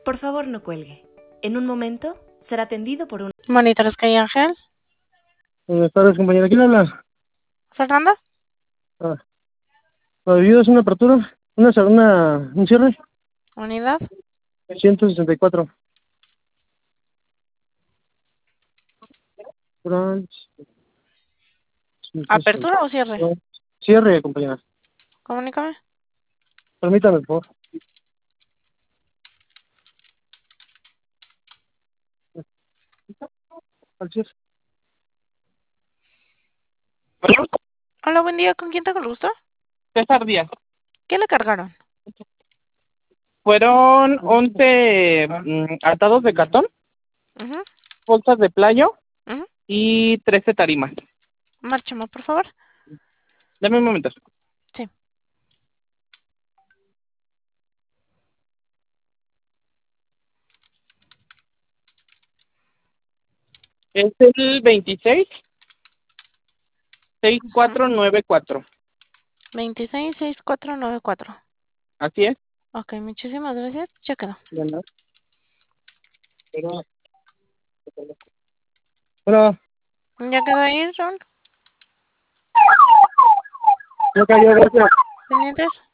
Por favor, no cuelgue. En un momento será atendido por un... Monitores Calle Ángel. Buenas tardes, compañera. ¿Quién habla? Fernanda. Ah, ¿la bebida es una apertura? ¿Un cierre? Unidad. 164. Brunch. ¿Apertura o cierre? Cierre, compañera. Comunícame. Permítame, por favor. Al cierre. Hola, buen día. ¿Con quién tengo el gusto? César Díaz. ¿Qué le cargaron? Fueron 11 atados de cartón, Ujú, bolsas de playo ujú. y 13 tarimas. Márchame, por favor. Dame un momento. Sí. Es el 26 6494. 266494. Así es. Ok, muchísimas gracias. Ya quedó. Bueno. Bueno, ¿Ya quedó ahí, Ron? ya cayó, gracias. ¿Pendientes?